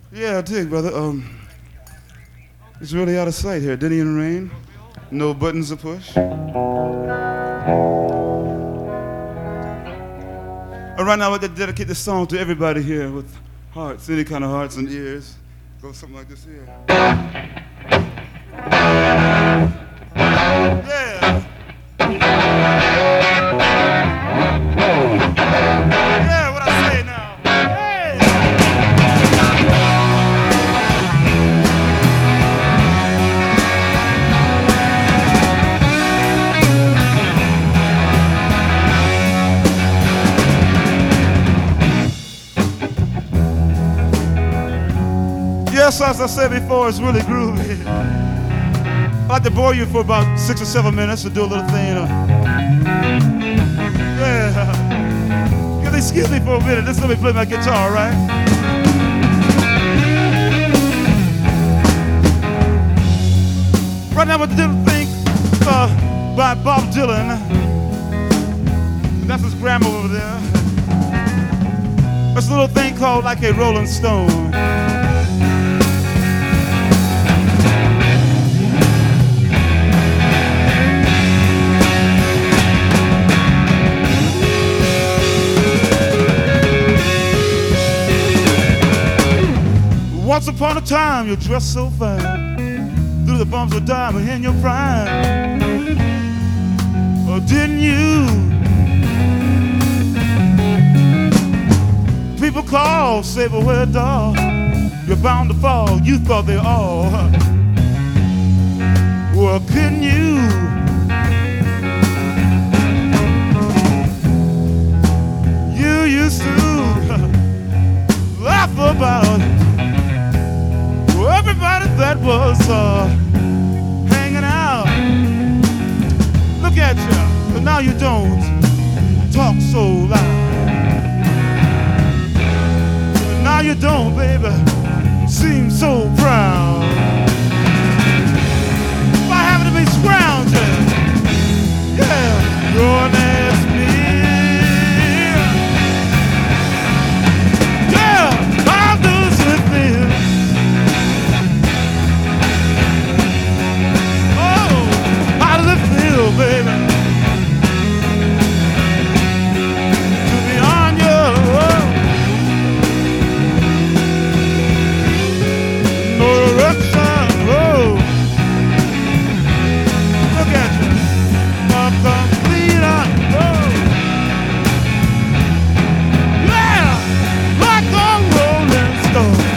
Yeah, I dig, brother. It's really out of sight here. Denny and Rain. No buttons to push. Right now, I'd like to dedicate this song to everybody here with hearts, any kind of hearts and ears. Go something like this here. Yeah. Yeah, what I say now. Hey. Yes, as I said before, it's really groovy. I'd like to bore you for about 6 or 7 minutes to do a little thing. Yeah. Excuse me for a minute. Just let me play my guitar, right? Right now, we're doing a thing by Bob Dylan. That's his grandma over there. It's a little thing called Like a Rolling Stone. Once upon a time, you dressed so fine, through the bumps of diamond in your prime. Oh, didn't you? People call, say, but where, dog? You're bound to fall. You thought they all. Well, couldn't you? You used to laugh about everybody that was hanging out. Look at you, but now you don't talk so loud. Now you don't, baby, seem so proud. By having to be scrounging, yeah, you're an ass me. Yeah, how does it feel? Baby, to be on your own, no direction, oh. Look at you, I'm complete on, oh. Yeah, like a rolling stone.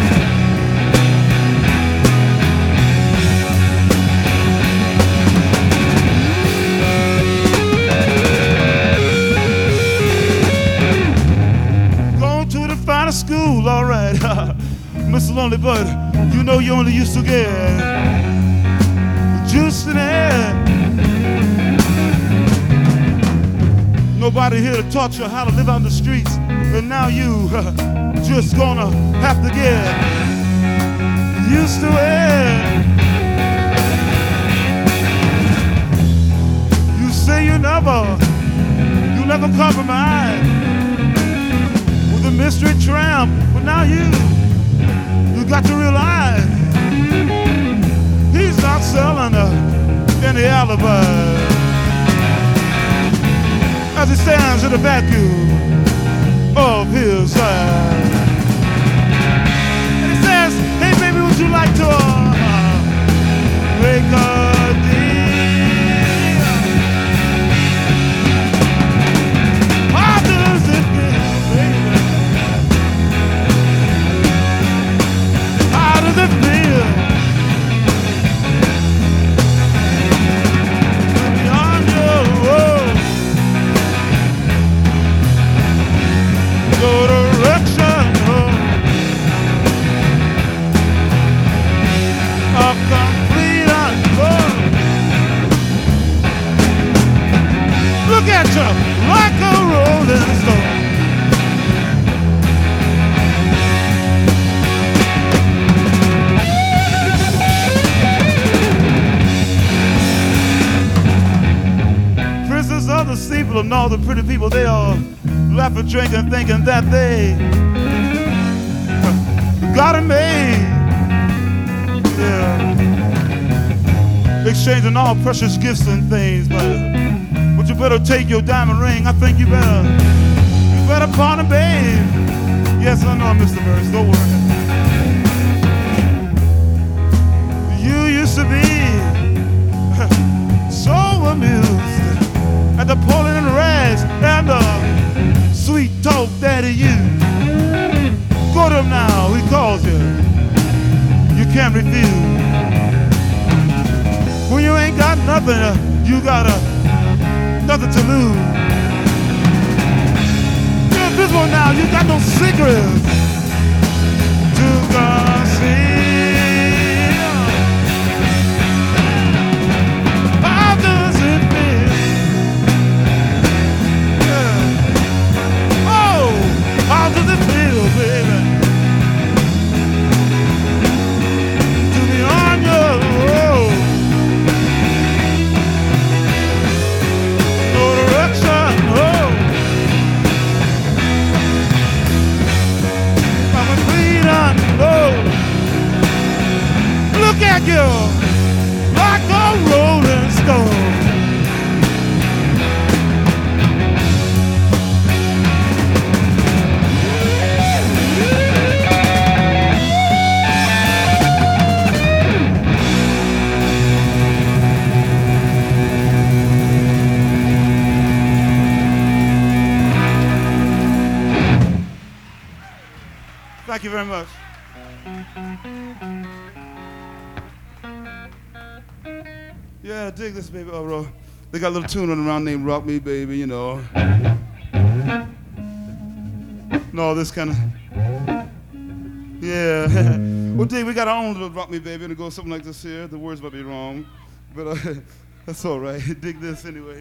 School, all right, Mr. Lonely Bud, you know you only used to get juice in it. Nobody here to taught you how to live on the streets, and now you just gonna have to get used to it. You say you never compromise. Mystery tramp, but now you got to realize he's not selling any alibi as he stands in the vacuum of his eyes. And he says, hey baby, would you like to make a deal? How does it feel, baby? How does it feel to be on your road? No direction, a complete unknown. Look at you, like a rolling stone. Other people and all the pretty people, they all laughing, drinking, thinking that they got it made. Yeah. Exchanging all precious gifts and things, but you better take your diamond ring. I think you better pawn it, babe. Yes, I know, Mr. Burns, don't worry. You used to be so amused at the pulling and rags and the sweet talk daddy you. Go to him now, he calls you. You can't refuse. When you ain't got nothing, you got nothing to lose. You're invisible now, you got no secrets to conceal. How does it feel? Yeah. Oh, how does it feel, baby? To be on your road. Look at you like a rolling stone. Thank you very much. Yeah, dig this, baby. Oh, bro. They got a little tune running around named Rock Me, Baby, you know. No, this kind of. Yeah. Well, dig, we got our own little Rock Me, Baby, and it goes something like this here. The words might be wrong, but that's all right. Dig this anyway.